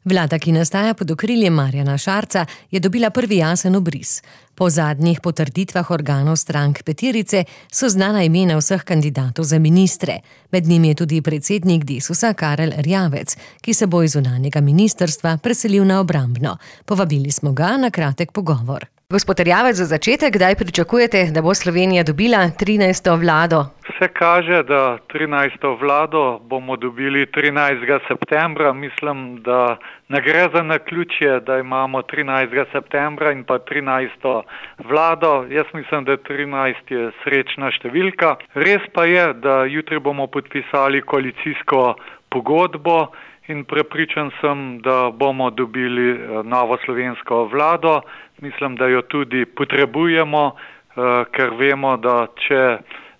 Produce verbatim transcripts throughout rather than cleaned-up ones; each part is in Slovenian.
Vlada, ki nastaja pod okriljem Marjana Šarca, je dobila prvi jasen obris. Po zadnjih potrditvah organov strank peterice so znana imena vseh kandidatov za ministre. Med njimi je tudi predsednik Desusa Karel Erjavec, ki se bo iz zunanjega ministrstva preselil na obrambno. Povabili smo ga na kratek pogovor. Gospod Erjavec, za začetek, kdaj pričakujete, da bo Slovenija dobila trinajsto vlado? Vse kaže, da trinajsto vlado bomo dobili trinajstega septembra. Mislim, da ne gre za naključje, da imamo trinajstega septembra in pa trinajsto vlado. Jaz mislim, da trinajst je srečna številka. Res pa je, da jutri bomo podpisali koalicijsko pogodbo in prepričan sem, da bomo dobili novo slovensko vlado. Mislim, da jo tudi potrebujemo, ker vemo, da če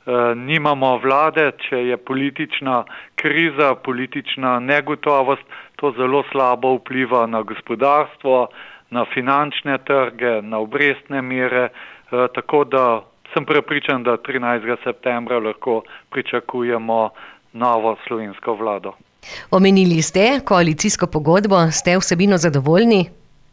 nimamo vlade, če je politična kriza, politična negotovost, to zelo slabo vpliva na gospodarstvo, na finančne trge, na obrestne mere, tako da sem prepričan, da trinajstega septembra lahko pričakujemo novo slovensko vlado. Omenili ste koalicijsko pogodbo, ste vsebino zadovoljni?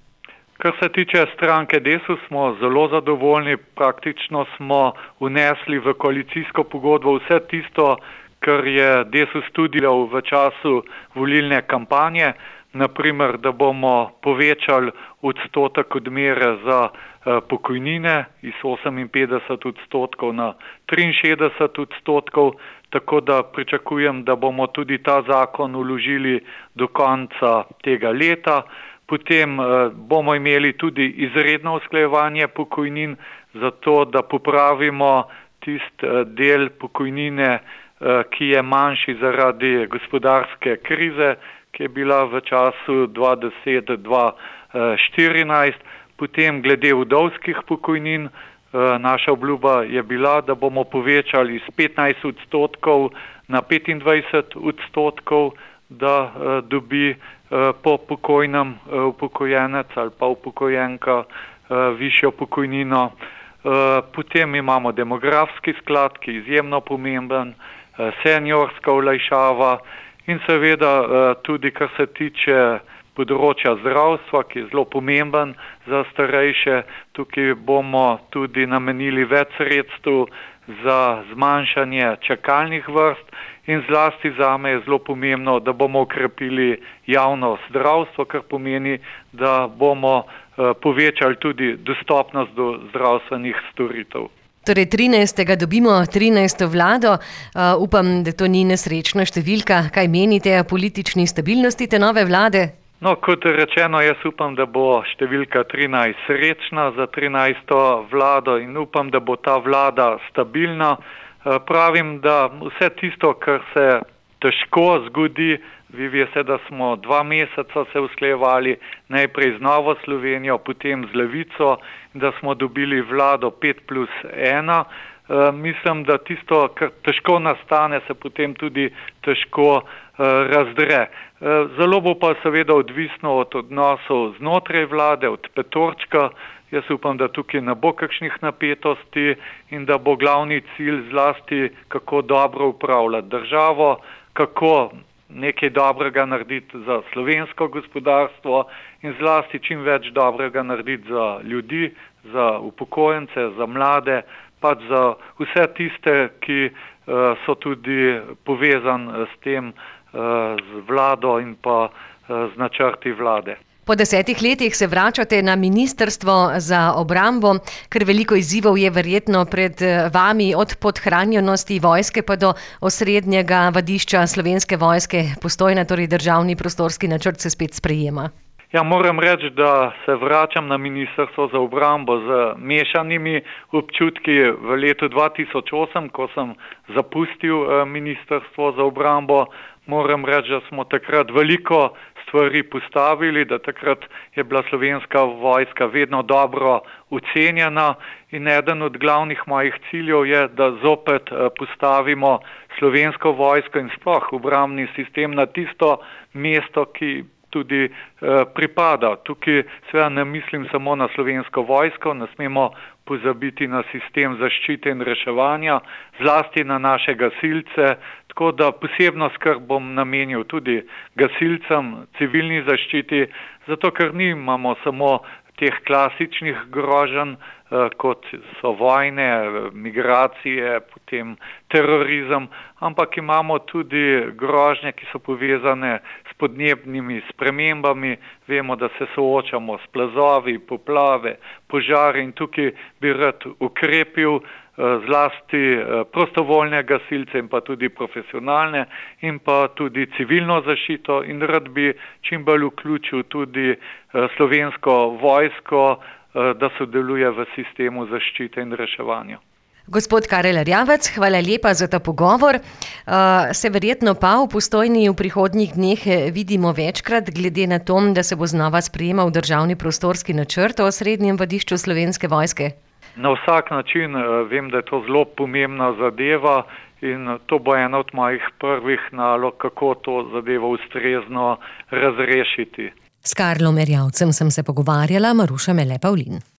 Kar se tiče stranke Desus, smo zelo zadovoljni. Praktično smo vnesli v koalicijsko pogodbo vse tisto, kar je Desus tudi v času volilne kampanje. Naprimer, da bomo povečali odstotek odmere za pokojnine iz oseminpetdeset odstotkov na triinšestdeset odstotkov, tako da pričakujem, da bomo tudi ta zakon vložili do konca tega leta. Potem bomo imeli tudi izredno usklajevanje pokojnin, zato da popravimo tisti del pokojnine, ki je manjši zaradi gospodarske krize, ki je bila v času dva deset do dva štirinajst. Potem glede vdovskih pokojnin, naša obljuba je bila, da bomo povečali z petnajst odstotkov na petindvajset odstotkov, da dobi po pokojnem upokojenec ali pa upokojenka višjo pokojnino. Potem imamo demografski sklad, ki je izjemno pomemben, seniorska olajšava in seveda tudi, kar se tiče področja zdravstva, ki je zelo pomemben za starejše. Tukaj bomo tudi namenili več sredstev za zmanjšanje čakalnih vrst. In zlasti zame je zelo pomembno, da bomo okrepili javno zdravstvo, kar pomeni, da bomo povečali tudi dostopnost do zdravstvenih storitev. Torej trinajstega dobimo trinajsto vlado. Uh, upam, da to ni nesrečna številka. Kaj menite o politični stabilnosti te nove vlade? No, kot rečeno, jaz upam, da bo številka trinajst srečna za trinajsto vlado in upam, da bo ta vlada stabilna. Pravim, da vse tisto, kar se težko zgodi, vi veste, da smo dva meseca se usklajevali najprej z Novo Slovenijo, potem z Levico, da smo dobili vlado pet plus ena. Mislim, da tisto, kar težko nastane, se potem tudi težko razdre. Zelo bo pa seveda odvisno od odnosov znotraj vlade, od petorčka. Jaz upam, da tukaj ne bo kakšnih napetosti in da bo glavni cilj zlasti, kako dobro upravljati državo, kako nekaj dobrega narediti za slovensko gospodarstvo in zlasti čim več dobrega narediti za ljudi, za upokojence, za mlade, pač za vse tiste, ki uh, so tudi povezani s tem, uh, z vlado in pa uh, z načrti vlade. Po desetih letih se vračate na ministrstvo za obrambo, ker veliko izzivov je verjetno pred vami, od podhranjenosti vojske pa do osrednjega vadišča Slovenske vojske. Postojna, torej državni prostorski načrt se spet sprejema. Ja, moram reči, da se vračam na ministrstvo za obrambo z mešanimi občutki. V letu dva tisoč osem, ko sem zapustil ministrstvo za obrambo, moram reči, da smo takrat veliko stvari postavili, da takrat je bila Slovenska vojska vedno dobro ocenjena in eden od glavnih mojih ciljev je, da zopet postavimo Slovensko vojsko in sploh obrambni sistem na tisto mesto, ki tudi eh, pripada. Tukaj seveda ne mislim samo na Slovensko vojsko, ne smemo pozabiti na sistem zaščite in reševanja, zlasti na naše gasilce, Tako da posebno skrb bom namenil tudi gasilcem, civilni zaščiti, zato ker nimamo samo teh klasičnih groženj, kot so vojne, migracije, potem terorizem, ampak imamo tudi grožnje, ki so povezane s podnebnimi spremembami. Vemo, da se soočamo s plazovi, poplave, požari in tukaj bi rad ukrepil zlasti prostovoljne gasilce in pa tudi profesionalne in pa tudi civilno zaščito in rad bi čim bolj vključil tudi slovensko vojsko, da sodeluje v sistemu zaščite in reševanja. Gospod Karel Erjavec, hvala lepa za ta pogovor. Se verjetno pa v Postojni v prihodnjih dneh vidimo večkrat, glede na to, da se bo znova sprejemal državni prostorski načrt o osrednjem vadišču Slovenske vojske. Na vsak način vem, da je to zelo pomembna zadeva in to bo ena od mojih prvih nalog, kako to zadevo ustrezno razrešiti. S Karlom Erjavcem sem se pogovarjala, Maruša Mele Pavlin.